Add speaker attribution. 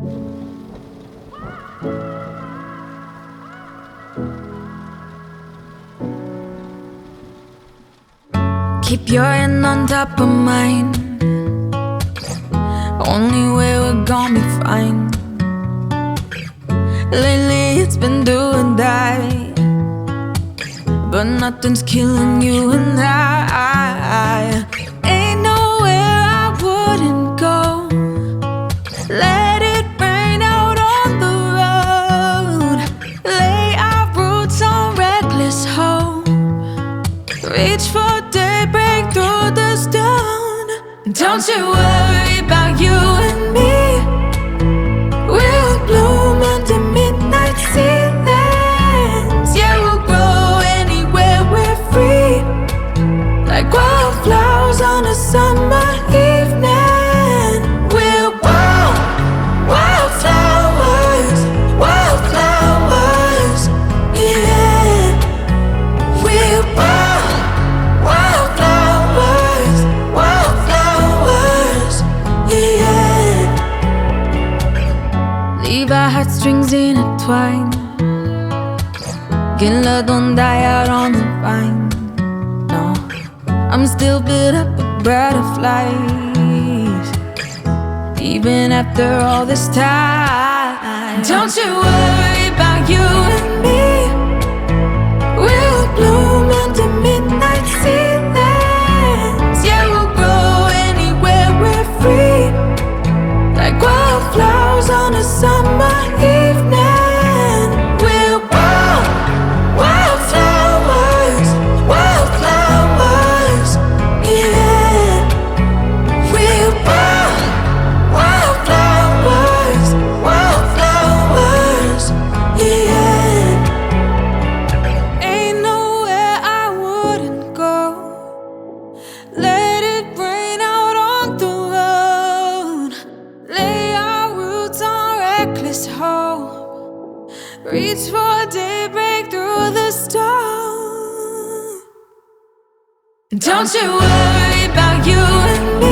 Speaker 1: Keep your hand on top of mine. Only way we're gonna be fine. Lately it's been do or die, but nothing's killing you and I. Ain't nowhere I wouldn't go. Let it rain out on the road. Lay our roots on reckless hope. Reach for daybreak through the stone. Don't you worry about you and me. We'll bloom under midnight ceilings. Yeah, we'll grow anywhere we're free, like wildflowers on a summer evening. We're wildflowers, wildflowers, yeah. We're wildflowers, wildflowers, yeah. Leave our heartstrings intertwined. Get love, don't die out on the vine. No, I'm still built up with butterflies, even after all this time. Don't you worry about you and me. We'll bloom under midnight ceilings. Yeah, we'll grow anywhere we're free, like wildflowers on a summer evening. We're wildflowers, wildflowers, yeah. We're wildflowers, wildflowers, yeah. Ain't nowhere I wouldn't go. Let it rain out on the road. Lay our roots on reckless hope. Reach for daybreak through the storm. Don't you worry about you and me.